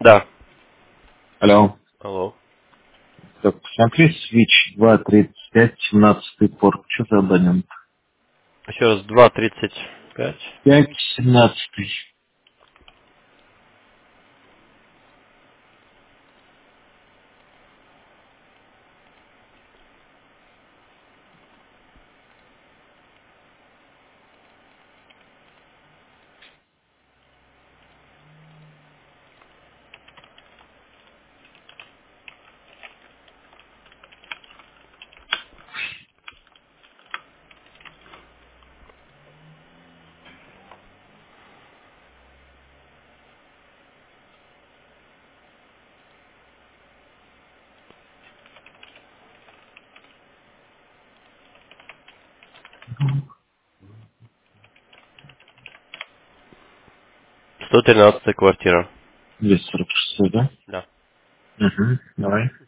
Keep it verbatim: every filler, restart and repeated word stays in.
Да. Алло. Алло. Так, посмотри, свич два тридцать пять, семнадцатый порт. Что за абонент? Еще раз, два тридцать пять. пять, семнадцатый. сто тринадцатая квартира. двести сорок шесть, да? Да. Угу, давай.